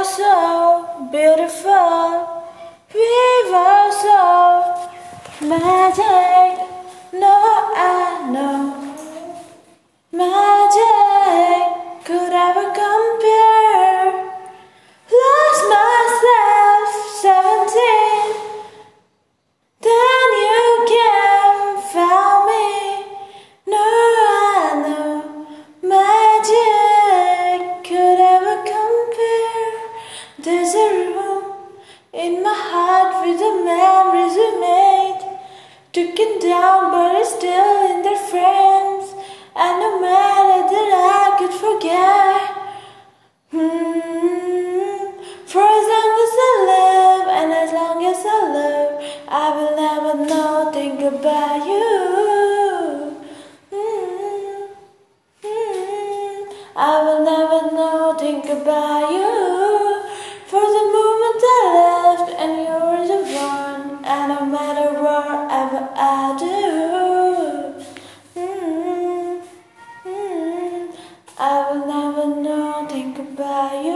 so beautiful. We were so magic. No, I know magic could ever compare. Lost myself, 17. Then you came, found me. No, I know magic could ever compare. There's a room in my heart with the memories we made. Took it down, but it's still in their frames. And no matter that I could forget. For as long as I live, and as long as I live, I will never know, think about you. I will never know, think about you. For the moment I left, and you're the one, and no matter whatever I do, I will never know, think about you.